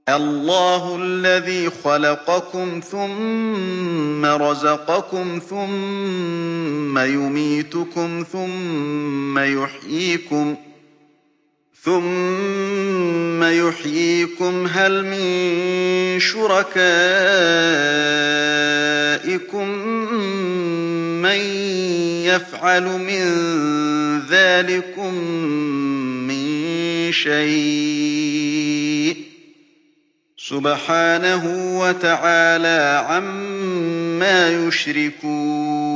اللَّهُ الَّذِي خَلَقَكُمْ ثُمَّ رَزَقَكُمْ ثُمَّ يُمِيتُكُمْ ثُمَّ يُحْيِيكُمْ ۖ هَلْ مِن شُرَكَائِكُم مَّن يَفْعَلُ مِن ذَٰلِكُم مِّن شَيْءٍ ۚ سُبْحَانَهُ وَتَعَالَىٰ عَمَّا يُشْرِكُونَ